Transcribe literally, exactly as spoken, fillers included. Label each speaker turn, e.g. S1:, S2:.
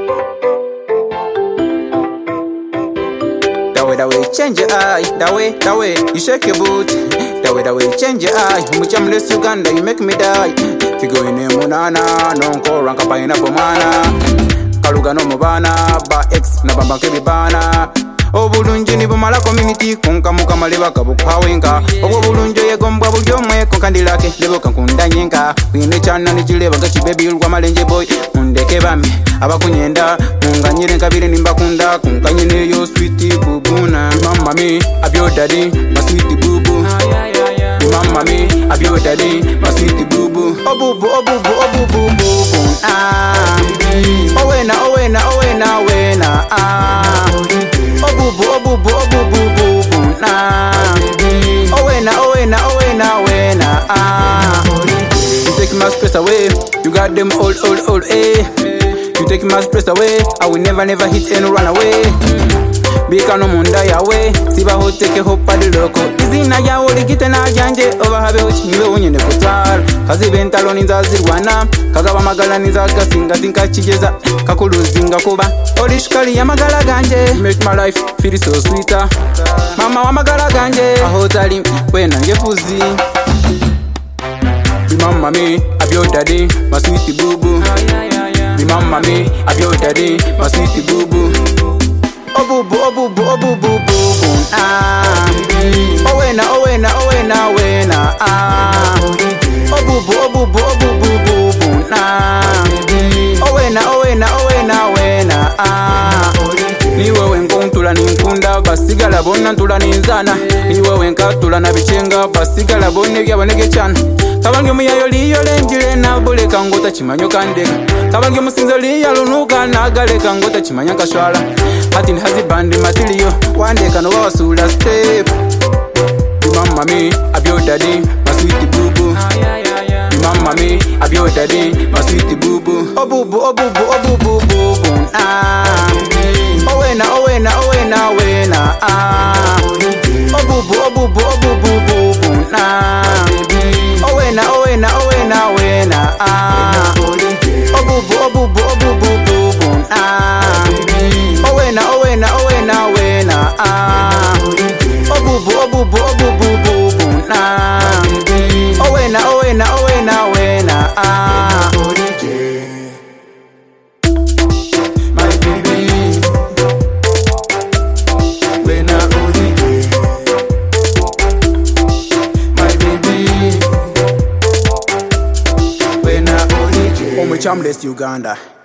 S1: That way, that way, change your eye. That way, that way, you shake your boot. That way, that way, change your eye. Umuchamless Uganda, you make me die. Figo ine munana, nonko ranka pa ina pomana. Kaluga no mubana, ba ex na bamba kebi bana. Obulunji ni bumala community kunka muka maleba kabukhawenga. Obwo bulunjo yegombwa bulyomwe konkandilake lebo kankunda nyenga. Wine chana ni chileba gachi baby ulwa malenje boy. Mundeke bami abakunyenda munganyire nkabire nimbakunda kunkanyine yo sweet bubuna. Mama me abyo daddy my sweet bubu. Mama me abyo daddy my sweet bubu. Obubu obubu obubu bubu. Ah owena owena owena wena ah obubu obubu obubu bubu na owena owena owena wena ah you take my stress away, you got them all all all eh. You take my stress away, I will never never hit and run away. Bika no munda yawe siba ho take hope adi loko izina yawo ligite na janje over habe uchimiwe unyene kutwala kazi bentalo ninzazirwana kagaba magala nizagasinga tinka chigeza kakuluzinga kuba olishkali ya magala ganje make my life feel so sweeter. Mama wa magala ganje ahotali wena ngefuzi. Be mama me abyo daddy my sweet bubu. Be mama me abyo daddy my sweet bubu. Obubu obubu obubu bubu ah owena owena owena wena ah obubu obubu obubu bubu ah owena owena owena wena ah niwe wenkontula ninkunda basigala bonna ntula ninzana niwe wenkatula na bichenga basigala bonne byabonege cyane kabange muyayo liyo lenjire na buleka ngota chimanyo kandeka kabange musinzo liya lunuka na galeka ngota chimanya kashwala hati ni hazi bandi matilio wandeka no wasula step. Be mama me abyo daddy my sweet bubu. Be mama me abyo daddy my sweet bubu. Obubu obubu obubu bubu ah owena owena owena wena ah obubu obubu obubu bubu ah owena owena owena wena ah obubu obubu obubu bubu ah owena owena owena wena ah obubu obubu obubu bubu ah owena owena owena wena ah my baby wena olide my baby wena olide Umuchamless Uganda.